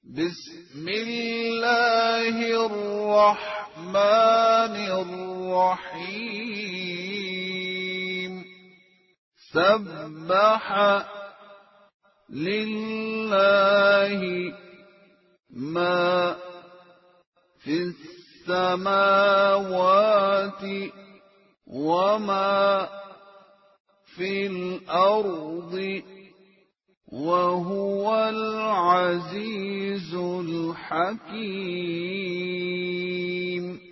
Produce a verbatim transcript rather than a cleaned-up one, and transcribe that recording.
بسم الله الرحمن الرحيم سبح لله ما في السماوات وما في الأرض وهو العزيز الحكيم